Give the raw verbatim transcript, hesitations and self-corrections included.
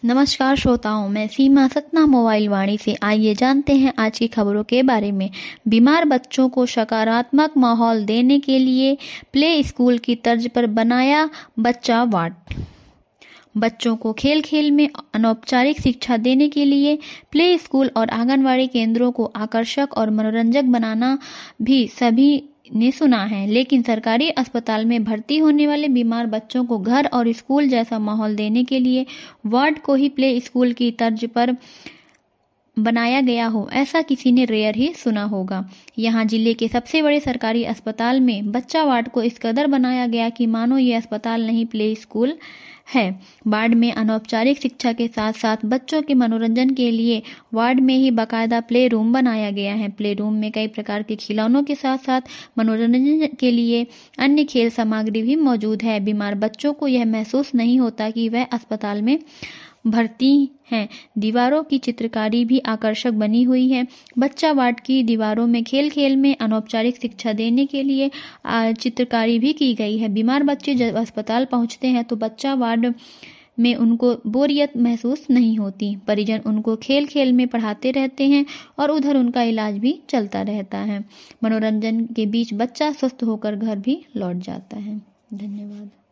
नमस्कार श्रोताओं, मैं सीमा सतना मोबाइल वाणी से। आइए जानते हैं आज की खबरों के बारे में। बीमार बच्चों को सकारात्मक माहौल देने के लिए प्ले स्कूल की तर्ज पर बनाया बच्चा वार्ड। बच्चों को खेल खेल में अनौपचारिक शिक्षा देने के लिए प्ले स्कूल और आंगनवाड़ी केंद्रों को आकर्षक और मनोरंजक बनाना भी सभी ने सुना है, लेकिन सरकारी अस्पताल में भर्ती होने वाले बीमार बच्चों को घर और स्कूल जैसा माहौल देने के लिए वार्ड को ही प्ले स्कूल की तर्ज पर बनाया गया हो, ऐसा किसी ने रेयर ही सुना होगा। यहाँ जिले के सबसे बड़े सरकारी अस्पताल में बच्चा वार्ड को इस कदर बनाया गया कि मानो ये अस्पताल नहीं प्ले स्कूल है। वार्ड में अनौपचारिक शिक्षा के साथ साथ बच्चों के मनोरंजन के लिए वार्ड में ही बाकायदा प्ले रूम बनाया गया है। प्ले रूम में कई प्रकार के खिलौनों के साथ साथ मनोरंजन के लिए अन्य खेल सामग्री भी मौजूद है। बीमार बच्चों को यह महसूस नहीं होता कि वह अस्पताल में भर्ती हैं। दीवारों की चित्रकारी भी आकर्षक बनी हुई है। बच्चा वार्ड की दीवारों में खेल खेल में अनौपचारिक शिक्षा देने के लिए चित्रकारी भी की गई है। बीमार बच्चे जब अस्पताल पहुंचते हैं तो बच्चा वार्ड में उनको बोरियत महसूस नहीं होती। परिजन उनको खेल खेल में पढ़ाते रहते हैं और उधर उनका इलाज भी चलता रहता है। मनोरंजन के बीच बच्चा स्वस्थ होकर घर भी लौट जाता है। धन्यवाद।